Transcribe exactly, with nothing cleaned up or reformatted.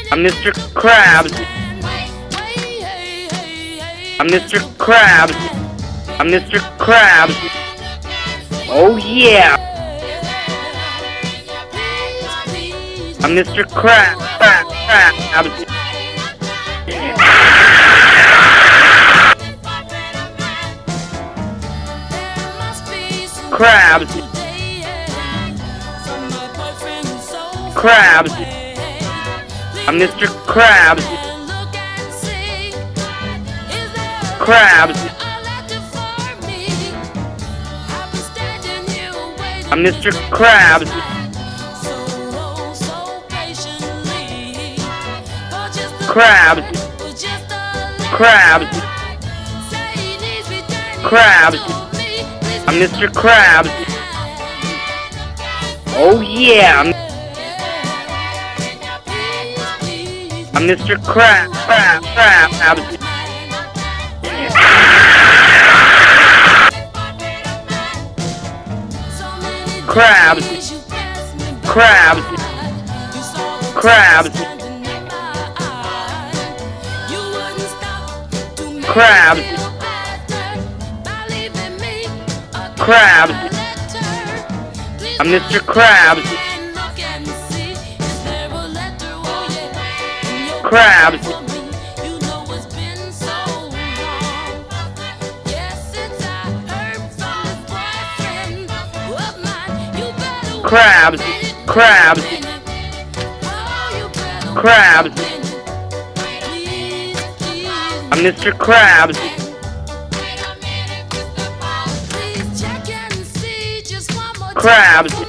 I'm Mister Krabs. I'm Mister Krabs. I'm Mister Krabs. Oh yeah. I'm Mister Krabs. Krabs. Krabs. Krabs. I'm Mister Krabs. Krabs. I'm Mister Krabs. Krabs. Krabs. Krabs. I'm Mister Krabs. Oh yeah. I'm, I'm Mister Krabs. Krabs. Krabs. Krabs. Krabs. Krabs. Krabs. Krabs. I'm Mister Krabs. Krabs. Krabs. Krabs. Krabs. I'm Mister Krabs. Krabs.